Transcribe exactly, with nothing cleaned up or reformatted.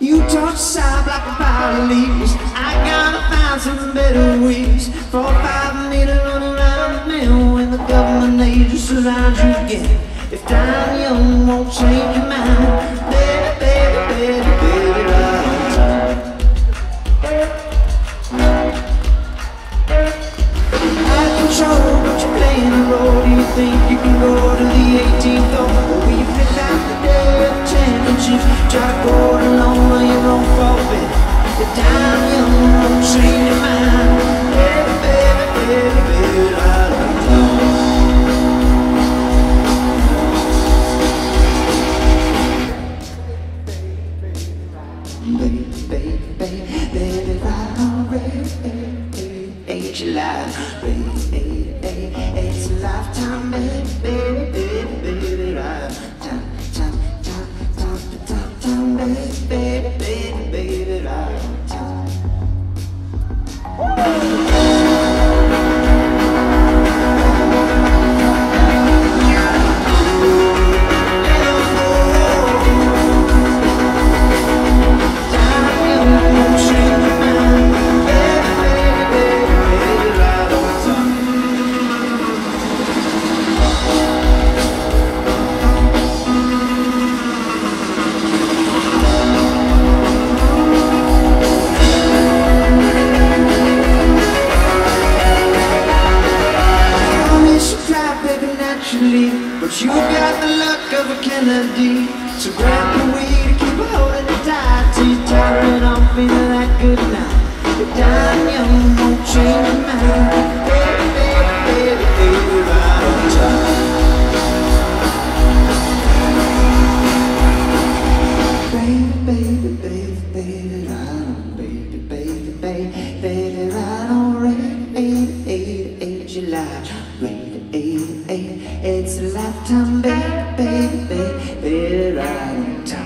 You touch side like a pile of leaves. I gotta find some better ways. Four or five meter run around the mill when the government agents surround you again. If dying young won't change your mind, baby, baby, baby, baby, right on time. Out of control, but you're playing a role. Do you think you can go to the eighteenth hole? Or will you flip out the day of the championship? Try to go it alone while you don't forfeit. If dying young won't change your mind, baby, baby, baby, baby, right on time. Baby, baby, baby, baby, right on, baby, ain't you lying? Baby, baby, baby, it's a lifetime, baby, baby, baby, baby, right. Time, time, time, time, time, time, baby, baby, baby, baby, right. Time. But you got the luck of a Kennedy, so grab the way to keep holding it tight till you tire it off into that good night. You're dying young, won't change your mind. Baby, baby, baby, baby, right on time. Baby, baby, baby, baby, right on. Baby, baby, baby, baby, right on. Eight, eight, eight, eight, July. Eight, eight, eight, it's a lifetime, baby, baby, baby, baby, right on time.